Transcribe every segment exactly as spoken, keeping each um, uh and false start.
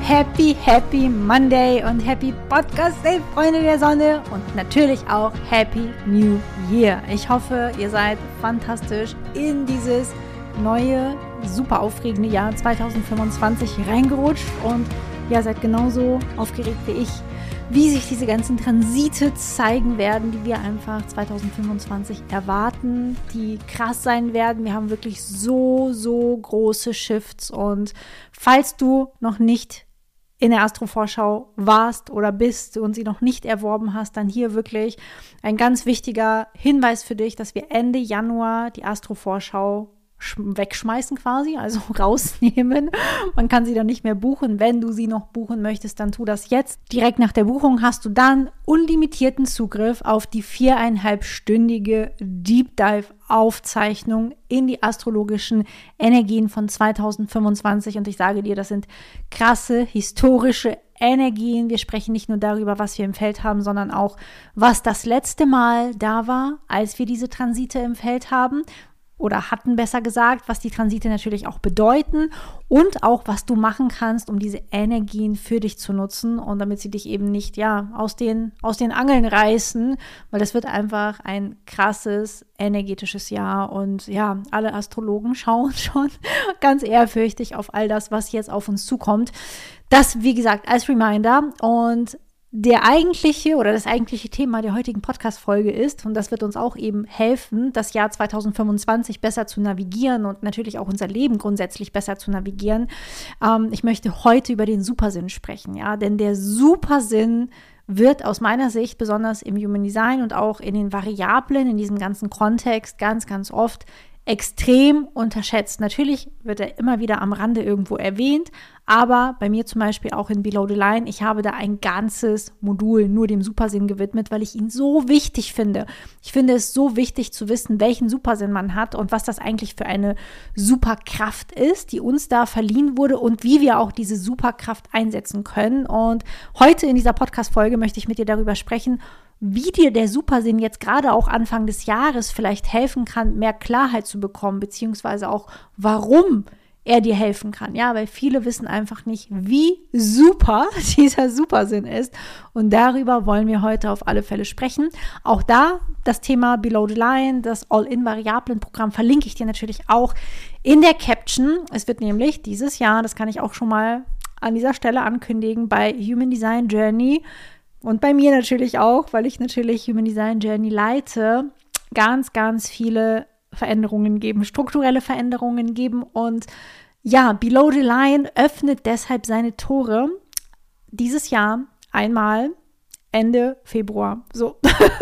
Happy, Happy Monday und Happy Podcast Day, Freunde der Sonne, und natürlich auch Happy New Year. Ich hoffe, ihr seid fantastisch in dieses neue, super aufregende Jahr zwanzig fünfundzwanzig reingerutscht und ja, seid genauso aufgeregt wie ich, wie sich diese ganzen Transite zeigen werden, die wir einfach zwanzig fünfundzwanzig erwarten, die krass sein werden. Wir haben wirklich so, so große Shifts, und falls du noch nicht in der Astro-Vorschau warst oder bist und sie noch nicht erworben hast, dann hier wirklich ein ganz wichtiger Hinweis für dich, dass wir Ende Januar die Astro-Vorschau wegschmeißen quasi, also rausnehmen. Man kann sie dann nicht mehr buchen. Wenn du sie noch buchen möchtest, dann tu das jetzt. Direkt nach der Buchung hast du dann unlimitierten Zugriff auf die viereinhalbstündige Deep Dive Aufzeichnung in die astrologischen Energien von zwanzig fünfundzwanzig. Und ich sage dir, das sind krasse, historische Energien. Wir sprechen nicht nur darüber, was wir im Feld haben, sondern auch, was das letzte Mal da war, als wir diese Transite im Feld haben. Oder hatten besser gesagt, was die Transite natürlich auch bedeuten und auch, was du machen kannst, um diese Energien für dich zu nutzen und damit sie dich eben nicht, ja, aus den, aus den Angeln reißen, weil das wird einfach ein krasses, energetisches Jahr, und ja, alle Astrologen schauen schon ganz ehrfürchtig auf all das, was jetzt auf uns zukommt. Das, wie gesagt, als Reminder. Und Der eigentliche oder das eigentliche Thema der heutigen Podcast-Folge ist, und das wird uns auch eben helfen, das Jahr zwanzig fünfundzwanzig besser zu navigieren und natürlich auch unser Leben grundsätzlich besser zu navigieren. Ähm, ich möchte heute über den Supersinn sprechen, ja, denn der Supersinn wird aus meiner Sicht besonders im Human Design und auch in den Variablen, in diesem ganzen Kontext ganz, ganz oft extrem unterschätzt. Natürlich wird er immer wieder am Rande irgendwo erwähnt, aber bei mir zum Beispiel auch in Below the Line, ich habe da ein ganzes Modul nur dem Supersinn gewidmet, weil ich ihn so wichtig finde. Ich finde es so wichtig zu wissen, welchen Supersinn man hat und was das eigentlich für eine Superkraft ist, die uns da verliehen wurde, und wie wir auch diese Superkraft einsetzen können. Und heute in dieser Podcast-Folge möchte ich mit dir darüber sprechen, wie dir der Supersinn jetzt gerade auch Anfang des Jahres vielleicht helfen kann, mehr Klarheit zu bekommen, beziehungsweise auch, warum er dir helfen kann. Ja, weil viele wissen einfach nicht, wie super dieser Supersinn ist. Und darüber wollen wir heute auf alle Fälle sprechen. Auch da das Thema Below the Line, das All-in-Variablen-Programm, verlinke ich dir natürlich auch in der Caption. Es wird nämlich dieses Jahr, das kann ich auch schon mal an dieser Stelle ankündigen, bei Human Design Journey und bei mir natürlich auch, weil ich natürlich Human Design Journey leite, ganz, ganz viele Veränderungen geben, strukturelle Veränderungen geben. Und ja, Below the Line öffnet deshalb seine Tore dieses Jahr einmal Ende Februar. So,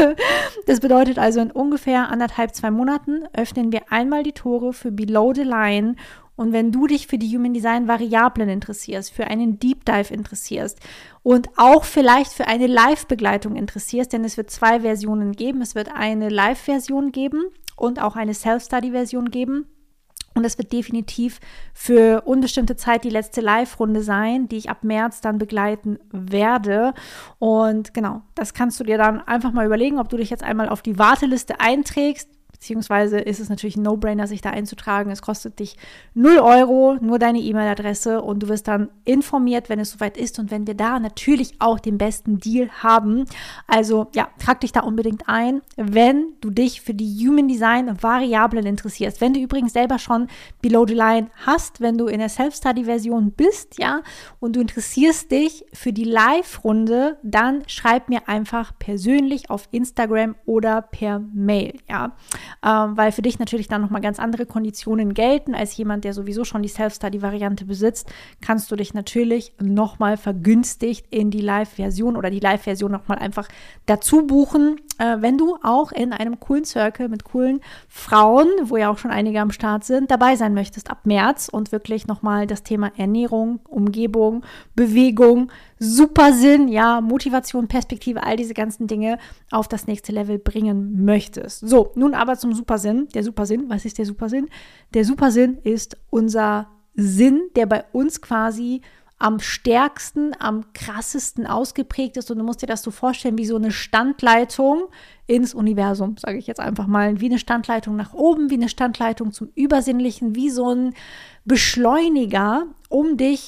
das bedeutet also, in ungefähr anderthalb, zwei Monaten öffnen wir einmal die Tore für Below the Line. Und wenn du dich für die Human Design Variablen interessierst, für einen Deep Dive interessierst und auch vielleicht für eine Live-Begleitung interessierst, denn es wird zwei Versionen geben. Es wird eine Live-Version geben und auch eine Self-Study-Version geben. Und es wird definitiv für unbestimmte Zeit die letzte Live-Runde sein, die ich ab März dann begleiten werde. Und genau, das kannst du dir dann einfach mal überlegen, ob du dich jetzt einmal auf die Warteliste einträgst. Beziehungsweise ist es natürlich ein No-Brainer, sich da einzutragen. Es kostet dich null Euro, nur deine E-Mail-Adresse, und du wirst dann informiert, wenn es soweit ist und wenn wir da natürlich auch den besten Deal haben. Also ja, trag dich da unbedingt ein, wenn du dich für die Human Design Variablen interessierst. Wenn du übrigens selber schon Below the Line hast, wenn du in der Self-Study-Version bist, ja, und du interessierst dich für die Live-Runde, dann schreib mir einfach persönlich auf Instagram oder per Mail, ja. Ähm, weil für dich natürlich dann nochmal ganz andere Konditionen gelten. Als jemand, der sowieso schon die Self-Study-Variante besitzt, kannst du dich natürlich nochmal vergünstigt in die Live-Version oder die Live-Version nochmal einfach dazu buchen, äh, wenn du auch in einem coolen Circle mit coolen Frauen, wo ja auch schon einige am Start sind, dabei sein möchtest ab März und wirklich nochmal das Thema Ernährung, Umgebung, Bewegung, Supersinn, ja, Motivation, Perspektive, all diese ganzen Dinge auf das nächste Level bringen möchtest. So, nun aber zum Supersinn. Der Supersinn, was ist der Supersinn? Der Supersinn ist unser Sinn, der bei uns quasi am stärksten, am krassesten ausgeprägt ist. Und du musst dir das so vorstellen wie so eine Standleitung ins Universum, sage ich jetzt einfach mal. Wie eine Standleitung nach oben, wie eine Standleitung zum Übersinnlichen, wie so ein Beschleuniger, um dich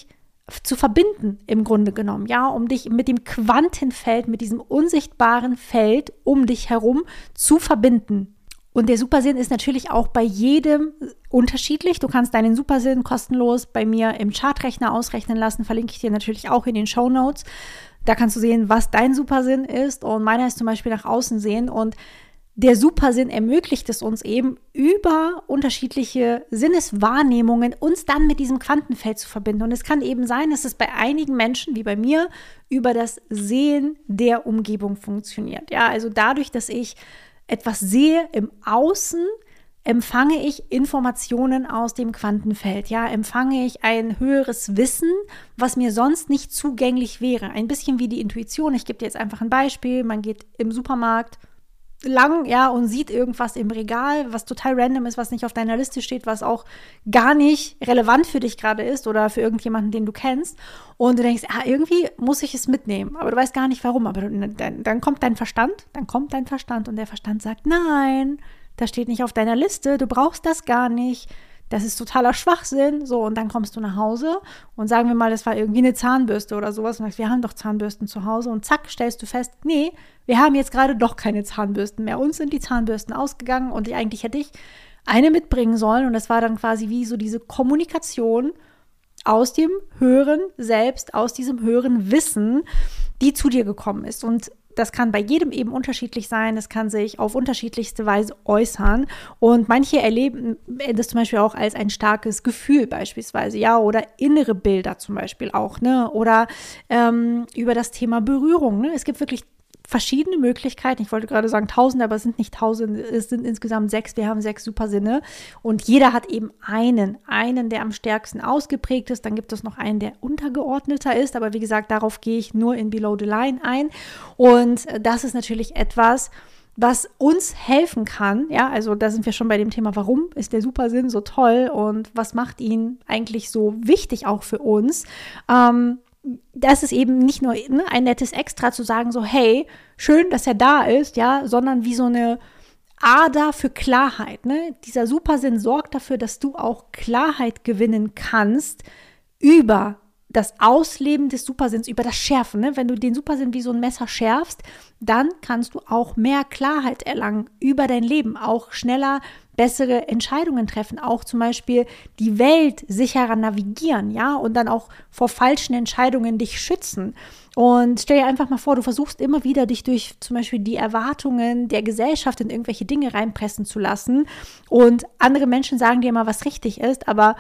zu verbinden im Grunde genommen, ja, um dich mit dem Quantenfeld, mit diesem unsichtbaren Feld um dich herum zu verbinden. Und der Supersinn ist natürlich auch bei jedem unterschiedlich. Du kannst deinen Supersinn kostenlos bei mir im Chartrechner ausrechnen lassen, verlinke ich dir natürlich auch in den Shownotes. Da kannst du sehen, was dein Supersinn ist, und meiner ist zum Beispiel nach außen sehen, und der Supersinn ermöglicht es uns eben, über unterschiedliche Sinneswahrnehmungen uns dann mit diesem Quantenfeld zu verbinden. Und es kann eben sein, dass es bei einigen Menschen, wie bei mir, über das Sehen der Umgebung funktioniert. Ja, also dadurch, dass ich etwas sehe im Außen, empfange ich Informationen aus dem Quantenfeld, ja, empfange ich ein höheres Wissen, was mir sonst nicht zugänglich wäre. Ein bisschen wie die Intuition. Ich gebe dir jetzt einfach ein Beispiel. Man geht im Supermarkt lang, ja, und sieht irgendwas im Regal, was total random ist, was nicht auf deiner Liste steht, was auch gar nicht relevant für dich gerade ist oder für irgendjemanden, den du kennst. Und du denkst, ah, irgendwie muss ich es mitnehmen, aber du weißt gar nicht warum. Aber dann, dann kommt dein Verstand, dann kommt dein Verstand und der Verstand sagt, nein, das steht nicht auf deiner Liste, du brauchst das gar nicht. Das ist totaler Schwachsinn. So, und dann kommst du nach Hause und sagen wir mal, das war irgendwie eine Zahnbürste oder sowas. Und sagst, wir haben doch Zahnbürsten zu Hause. Und zack, stellst du fest, nee, wir haben jetzt gerade doch keine Zahnbürsten mehr. Uns sind die Zahnbürsten ausgegangen und eigentlich hätte ich eine mitbringen sollen. Und das war dann quasi wie so diese Kommunikation aus dem höheren Selbst, aus diesem höheren Wissen, die zu dir gekommen ist. Und das kann bei jedem eben unterschiedlich sein, das kann sich auf unterschiedlichste Weise äußern, und manche erleben das zum Beispiel auch als ein starkes Gefühl beispielsweise, ja, oder innere Bilder zum Beispiel auch, ne, oder ähm, über das Thema Berührung, ne, es gibt wirklich verschiedene Möglichkeiten. Ich wollte gerade sagen tausend, aber es sind nicht tausend, es sind insgesamt sechs. Wir haben sechs Supersinne und jeder hat eben einen, einen, der am stärksten ausgeprägt ist. Dann gibt es noch einen, der untergeordneter ist. Aber wie gesagt, darauf gehe ich nur in Below the Line ein. Und das ist natürlich etwas, was uns helfen kann. Ja, also da sind wir schon bei dem Thema, warum ist der Supersinn so toll und was macht ihn eigentlich so wichtig auch für uns? Ähm, Das ist eben nicht nur, ne, ein nettes Extra zu sagen, so hey, schön, dass er da ist, ja, sondern wie so eine Ader für Klarheit. Ne? Dieser Supersinn sorgt dafür, dass du auch Klarheit gewinnen kannst über das Ausleben des Supersinns, über das Schärfen. Ne? Wenn du den Supersinn wie so ein Messer schärfst, dann kannst du auch mehr Klarheit erlangen über dein Leben, auch schneller bessere Entscheidungen treffen, auch zum Beispiel die Welt sicherer navigieren, ja, und dann auch vor falschen Entscheidungen dich schützen. Und stell dir einfach mal vor, du versuchst immer wieder, dich durch zum Beispiel die Erwartungen der Gesellschaft in irgendwelche Dinge reinpressen zu lassen, und andere Menschen sagen dir mal, was richtig ist, aber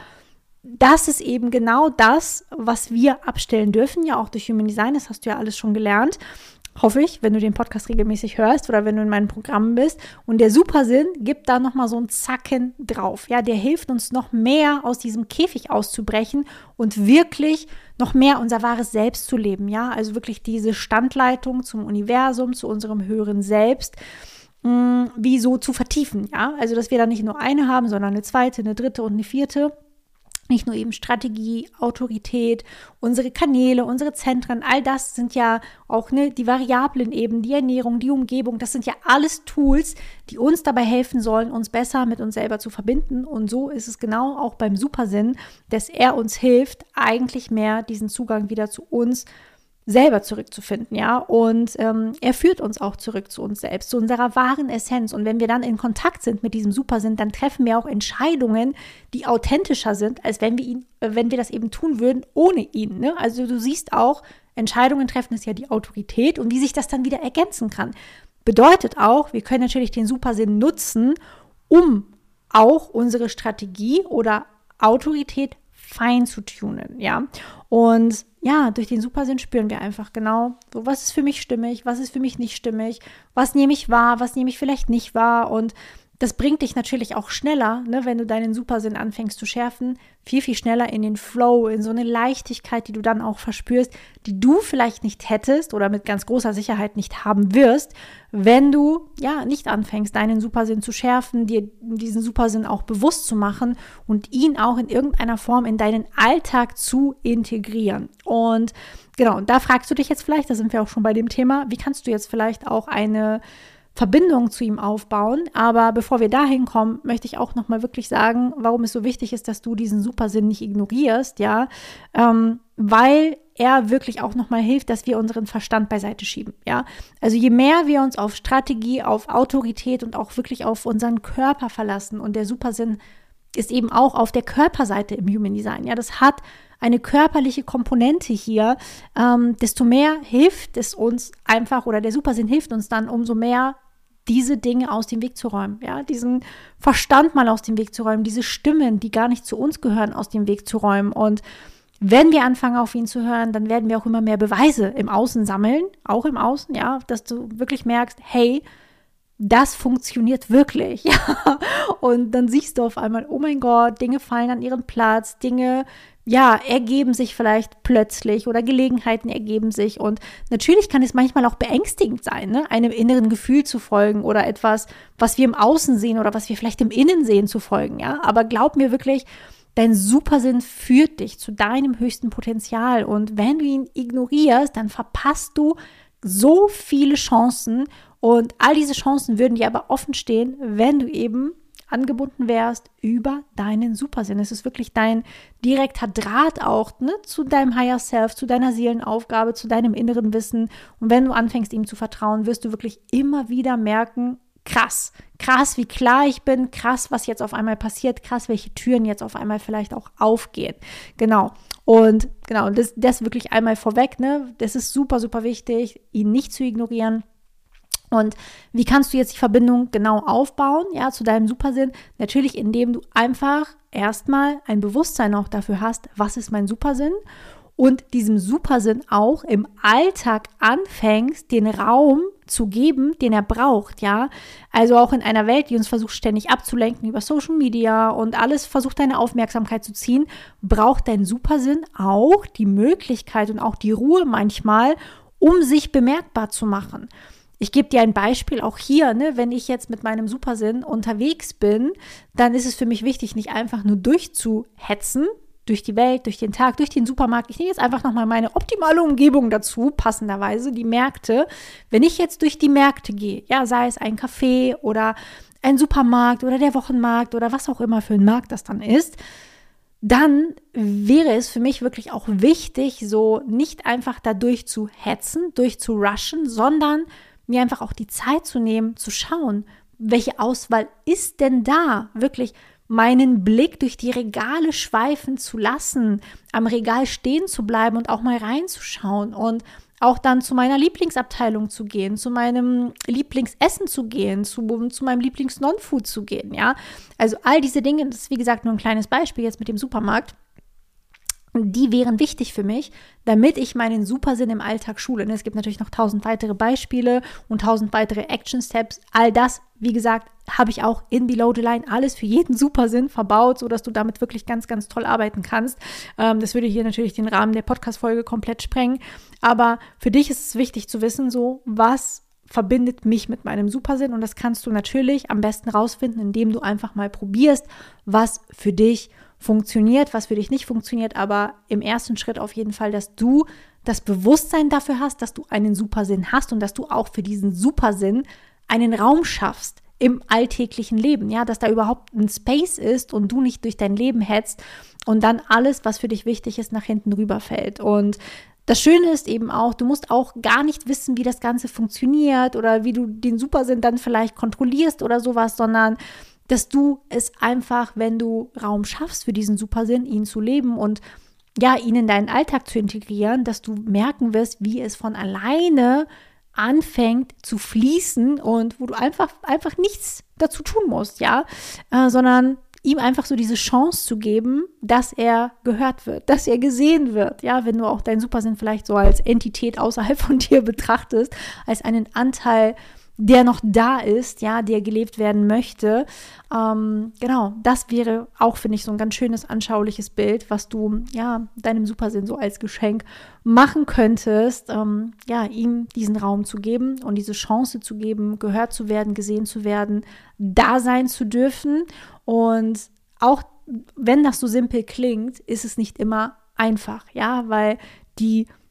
das ist eben genau das, was wir abstellen dürfen, ja auch durch Human Design, das hast du ja alles schon gelernt. Hoffe ich, wenn du den Podcast regelmäßig hörst oder wenn du in meinen Programmen bist. Und der Supersinn gibt da nochmal so einen Zacken drauf. Ja, der hilft uns noch mehr aus diesem Käfig auszubrechen und wirklich noch mehr unser wahres Selbst zu leben. Ja, also wirklich diese Standleitung zum Universum, zu unserem höheren Selbst, mh, wie so zu vertiefen. Ja, also dass wir da nicht nur eine haben, sondern eine zweite, eine dritte und eine vierte. Nicht nur eben Strategie, Autorität, unsere Kanäle, unsere Zentren, all das sind ja auch ne, die Variablen eben, die Ernährung, die Umgebung, das sind ja alles Tools, die uns dabei helfen sollen, uns besser mit uns selber zu verbinden. Und so ist es genau auch beim Supersinn, dass er uns hilft, eigentlich mehr diesen Zugang wieder zu uns selber zurückzufinden, ja, und ähm, er führt uns auch zurück zu uns selbst, zu unserer wahren Essenz, und wenn wir dann in Kontakt sind mit diesem Supersinn, dann treffen wir auch Entscheidungen, die authentischer sind, als wenn wir ihn, äh, wenn wir das eben tun würden ohne ihn, ne? Also du siehst auch, Entscheidungen treffen ist ja die Autorität, und wie sich das dann wieder ergänzen kann, bedeutet auch, wir können natürlich den Supersinn nutzen, um auch unsere Strategie oder Autorität fein zu tunen, ja, und ja, durch den Supersinn spüren wir einfach genau, so, was ist für mich stimmig, was ist für mich nicht stimmig, was nehme ich wahr, was nehme ich vielleicht nicht wahr, und das bringt dich natürlich auch schneller, ne, wenn du deinen Supersinn anfängst zu schärfen, viel, viel schneller in den Flow, in so eine Leichtigkeit, die du dann auch verspürst, die du vielleicht nicht hättest oder mit ganz großer Sicherheit nicht haben wirst, wenn du ja nicht anfängst, deinen Supersinn zu schärfen, dir diesen Supersinn auch bewusst zu machen und ihn auch in irgendeiner Form in deinen Alltag zu integrieren. Und genau, und da fragst du dich jetzt vielleicht, da sind wir auch schon bei dem Thema, wie kannst du jetzt vielleicht auch eine Verbindung zu ihm aufbauen. Aber bevor wir dahin kommen, möchte ich auch nochmal wirklich sagen, warum es so wichtig ist, dass du diesen Supersinn nicht ignorierst, ja, ähm, weil er wirklich auch nochmal hilft, dass wir unseren Verstand beiseite schieben, ja. Also je mehr wir uns auf Strategie, auf Autorität und auch wirklich auf unseren Körper verlassen, und der Supersinn ist eben auch auf der Körperseite im Human Design, ja, das hat eine körperliche Komponente hier, ähm, desto mehr hilft es uns einfach, oder der Supersinn hilft uns dann, umso mehr diese Dinge aus dem Weg zu räumen, ja, diesen Verstand mal aus dem Weg zu räumen, diese Stimmen, die gar nicht zu uns gehören, aus dem Weg zu räumen. Und wenn wir anfangen, auf ihn zu hören, dann werden wir auch immer mehr Beweise im Außen sammeln, auch im Außen, ja, dass du wirklich merkst, hey, das funktioniert wirklich, ja, und dann siehst du auf einmal, oh mein Gott, Dinge fallen an ihren Platz, Dinge, ja, ergeben sich vielleicht plötzlich oder Gelegenheiten ergeben sich, und natürlich kann es manchmal auch beängstigend sein, ne? Einem inneren Gefühl zu folgen oder etwas, was wir im Außen sehen oder was wir vielleicht im Innen sehen, zu folgen, ja, aber glaub mir wirklich, dein Supersinn führt dich zu deinem höchsten Potenzial, und wenn du ihn ignorierst, dann verpasst du so viele Chancen, und all diese Chancen würden dir aber offen stehen, wenn du eben angebunden wärst über deinen Supersinn. Es ist wirklich dein direkter Draht auch, ne, zu deinem Higher Self, zu deiner Seelenaufgabe, zu deinem inneren Wissen. Und wenn du anfängst, ihm zu vertrauen, wirst du wirklich immer wieder merken, krass, krass, wie klar ich bin, krass, was jetzt auf einmal passiert, krass, welche Türen jetzt auf einmal vielleicht auch aufgehen. Genau. Und genau, das, das wirklich einmal vorweg, ne? Das ist super, super wichtig, ihn nicht zu ignorieren. Und wie kannst du jetzt die Verbindung genau aufbauen, ja, zu deinem Supersinn? Natürlich, indem du einfach erstmal ein Bewusstsein auch dafür hast, was ist mein Supersinn, und diesem Supersinn auch im Alltag anfängst, den Raum zu geben, den er braucht, ja. Also auch in einer Welt, die uns versucht ständig abzulenken über Social Media und alles versucht, deine Aufmerksamkeit zu ziehen, braucht dein Supersinn auch die Möglichkeit und auch die Ruhe manchmal, um sich bemerkbar zu machen. Ich gebe dir ein Beispiel auch hier, ne, wenn ich jetzt mit meinem Supersinn unterwegs bin, dann ist es für mich wichtig, nicht einfach nur durchzuhetzen, durch die Welt, durch den Tag, durch den Supermarkt. Ich nehme jetzt einfach nochmal meine optimale Umgebung dazu, passenderweise die Märkte. Wenn ich jetzt durch die Märkte gehe, ja, sei es ein Café oder ein Supermarkt oder der Wochenmarkt oder was auch immer für ein Markt das dann ist, dann wäre es für mich wirklich auch wichtig, so nicht einfach da durchzuhetzen, durchzurushen, sondern mir einfach auch die Zeit zu nehmen, zu schauen, welche Auswahl ist denn da, wirklich meinen Blick durch die Regale schweifen zu lassen, am Regal stehen zu bleiben und auch mal reinzuschauen und auch dann zu meiner Lieblingsabteilung zu gehen, zu meinem Lieblingsessen zu gehen, zu, zu meinem Lieblings-Non-Food zu gehen, ja. Also all diese Dinge, das ist wie gesagt nur ein kleines Beispiel jetzt mit dem Supermarkt, die wären wichtig für mich, damit ich meinen Supersinn im Alltag schule. Es gibt natürlich noch tausend weitere Beispiele und tausend weitere Action-Steps. All das, wie gesagt, habe ich auch in Below the Line alles für jeden Supersinn verbaut, sodass du damit wirklich ganz, ganz toll arbeiten kannst. Ähm, das würde hier natürlich den Rahmen der Podcast-Folge komplett sprengen. Aber für dich ist es wichtig zu wissen, so, was verbindet mich mit meinem Supersinn, und das kannst du natürlich am besten rausfinden, indem du einfach mal probierst, was für dich funktioniert, was für dich nicht funktioniert, aber im ersten Schritt auf jeden Fall, dass du das Bewusstsein dafür hast, dass du einen Supersinn hast und dass du auch für diesen Supersinn einen Raum schaffst im alltäglichen Leben, ja, dass da überhaupt ein Space ist und du nicht durch dein Leben hetzt und dann alles, was für dich wichtig ist, nach hinten rüberfällt. Und das Schöne ist eben auch, du musst auch gar nicht wissen, wie das Ganze funktioniert oder wie du den Supersinn dann vielleicht kontrollierst oder sowas, sondern dass du es einfach, wenn du Raum schaffst für diesen Supersinn, ihn zu leben und ja, ihn in deinen Alltag zu integrieren, dass du merken wirst, wie es von alleine anfängt zu fließen und wo du einfach, einfach nichts dazu tun musst, ja, äh, sondern ihm einfach so diese Chance zu geben, dass er gehört wird, dass er gesehen wird, ja, wenn du auch deinen Supersinn vielleicht so als Entität außerhalb von dir betrachtest, als einen Anteil, der noch da ist, ja, der gelebt werden möchte. Ähm, genau, das wäre auch, finde ich, so ein ganz schönes, anschauliches Bild, was du, ja, deinem Supersinn so als Geschenk machen könntest, ähm, ja, ihm diesen Raum zu geben und diese Chance zu geben, gehört zu werden, gesehen zu werden, da sein zu dürfen. Und auch wenn das so simpel klingt, ist es nicht immer einfach, ja, weil die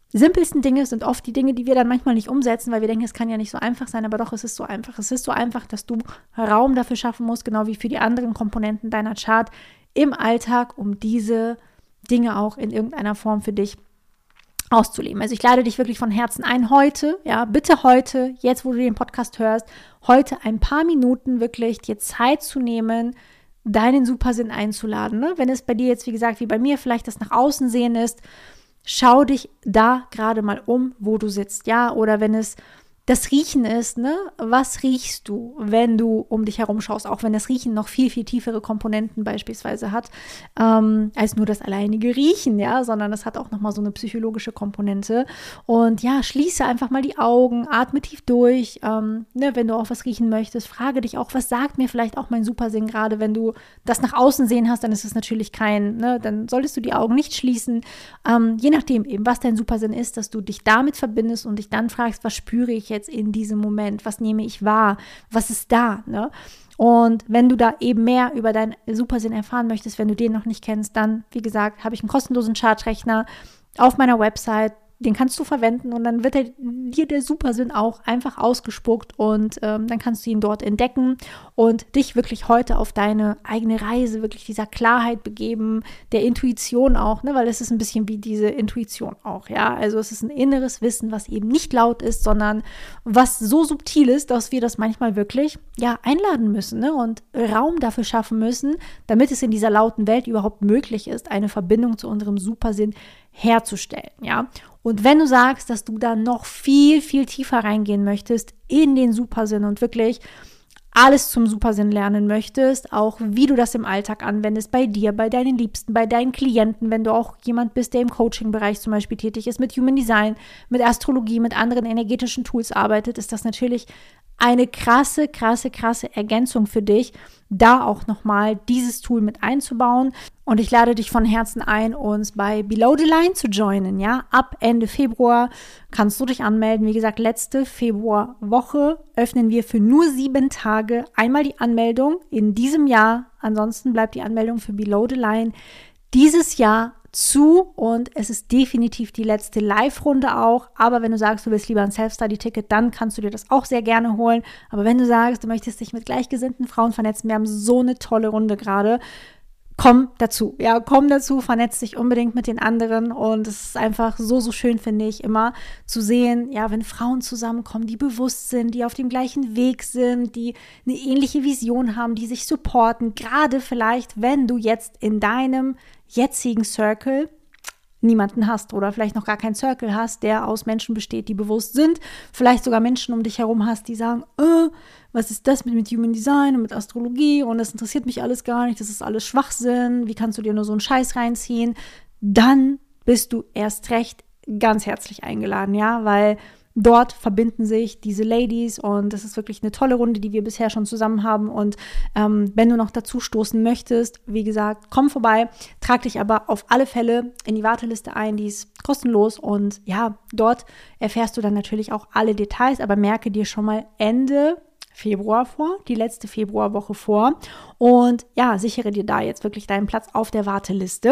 simpelsten Dinge sind oft die Dinge, die wir dann manchmal nicht umsetzen, weil wir denken, es kann ja nicht so einfach sein, aber doch, es ist so einfach. Es ist so einfach, dass du Raum dafür schaffen musst, genau wie für die anderen Komponenten deiner Chart im Alltag, um diese Dinge auch in irgendeiner Form für dich auszuleben. Also ich lade dich wirklich von Herzen ein, heute, ja, bitte heute, jetzt wo du den Podcast hörst, heute ein paar Minuten wirklich dir Zeit zu nehmen, deinen Supersinn einzuladen. Ne? Wenn es bei dir jetzt, wie gesagt, wie bei mir, vielleicht das nach außen sehen ist, schau dich da gerade mal um, wo du sitzt, ja, oder wenn es das Riechen ist, ne, was riechst du, wenn du um dich herum schaust, auch wenn das Riechen noch viel, viel tiefere Komponenten beispielsweise hat, ähm, als nur das alleinige Riechen, ja, sondern es hat auch nochmal so eine psychologische Komponente und ja, schließe einfach mal die Augen, atme tief durch, ähm, ne, wenn du auch was riechen möchtest, frage dich auch, was sagt mir vielleicht auch mein Supersinn gerade, wenn du das nach außen sehen hast, dann ist es natürlich kein, ne, dann solltest du die Augen nicht schließen, ähm, je nachdem eben, was dein Supersinn ist, dass du dich damit verbindest und dich dann fragst, was spüre ich jetzt in diesem Moment, was nehme ich wahr, was ist da, ne? Und wenn du da eben mehr über deinen Supersinn erfahren möchtest, wenn du den noch nicht kennst, dann, wie gesagt, habe ich einen kostenlosen Chartrechner auf meiner Website, den kannst du verwenden und dann wird er, dir der Supersinn auch einfach ausgespuckt und ähm, dann kannst du ihn dort entdecken und dich wirklich heute auf deine eigene Reise, wirklich dieser Klarheit begeben, der Intuition auch, ne, weil es ist ein bisschen wie diese Intuition auch, ja, also es ist ein inneres Wissen, was eben nicht laut ist, sondern was so subtil ist, dass wir das manchmal wirklich, ja, einladen müssen, ne, und Raum dafür schaffen müssen, damit es in dieser lauten Welt überhaupt möglich ist, eine Verbindung zu unserem Supersinn herzustellen, ja. Und wenn du sagst, dass du da noch viel, viel tiefer reingehen möchtest in den Supersinn und wirklich alles zum Supersinn lernen möchtest, auch wie du das im Alltag anwendest, bei dir, bei deinen Liebsten, bei deinen Klienten, wenn du auch jemand bist, der im Coaching-Bereich zum Beispiel tätig ist, mit Human Design, mit Astrologie, mit anderen energetischen Tools arbeitet, ist das natürlich eine krasse, krasse, krasse Ergänzung für dich, da auch nochmal dieses Tool mit einzubauen. Und ich lade dich von Herzen ein, uns bei Below the Line zu joinen, ja. Ab Ende Februar kannst du dich anmelden. Wie gesagt, letzte Februarwoche öffnen wir für nur sieben Tage einmal die Anmeldung in diesem Jahr. Ansonsten bleibt die Anmeldung für Below the Line dieses Jahr zu und es ist definitiv die letzte Live-Runde auch, aber wenn du sagst, du willst lieber ein Self-Study-Ticket, dann kannst du dir das auch sehr gerne holen, aber wenn du sagst, du möchtest dich mit gleichgesinnten Frauen vernetzen, wir haben so eine tolle Runde gerade, komm dazu, ja, komm dazu, vernetz dich unbedingt mit den anderen und es ist einfach so, so schön, finde ich, immer zu sehen, ja, wenn Frauen zusammenkommen, die bewusst sind, die auf dem gleichen Weg sind, die eine ähnliche Vision haben, die sich supporten, gerade vielleicht, wenn du jetzt in deinem jetzigen Circle niemanden hast oder vielleicht noch gar keinen Circle hast, der aus Menschen besteht, die bewusst sind, vielleicht sogar Menschen um dich herum hast, die sagen, äh, was ist das mit, mit Human Design und mit Astrologie und das interessiert mich alles gar nicht, das ist alles Schwachsinn, wie kannst du dir nur so einen Scheiß reinziehen, dann bist du erst recht ganz herzlich eingeladen, ja, weil dort verbinden sich diese Ladies und das ist wirklich eine tolle Runde, die wir bisher schon zusammen haben und ähm, wenn du noch dazu stoßen möchtest, wie gesagt, komm vorbei, trag dich aber auf alle Fälle in die Warteliste ein, die ist kostenlos und ja, dort erfährst du dann natürlich auch alle Details, aber merke dir schon mal Ende Februar vor, die letzte Februarwoche vor und ja, sichere dir da jetzt wirklich deinen Platz auf der Warteliste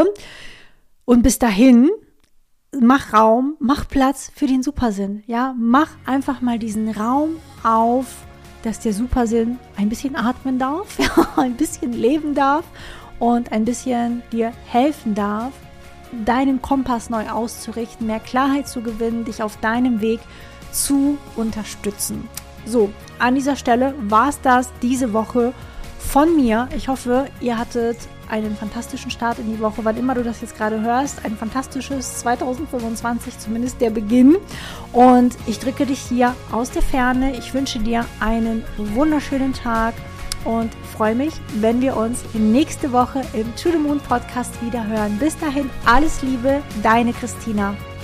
und bis dahin mach Raum, mach Platz für den Supersinn, ja, mach einfach mal diesen Raum auf, dass der Supersinn ein bisschen atmen darf, ein bisschen leben darf und ein bisschen dir helfen darf, deinen Kompass neu auszurichten, mehr Klarheit zu gewinnen, dich auf deinem Weg zu unterstützen. So, an dieser Stelle war es das diese Woche von mir. Ich hoffe, ihr hattet einen fantastischen Start in die Woche, wann immer du das jetzt gerade hörst. Ein fantastisches zweitausendfünfundzwanzig, zumindest der Beginn. Und ich drücke dich hier aus der Ferne. Ich wünsche dir einen wunderschönen Tag und freue mich, wenn wir uns nächste Woche im To The Moon Podcast wieder hören. Bis dahin, alles Liebe, deine Christina.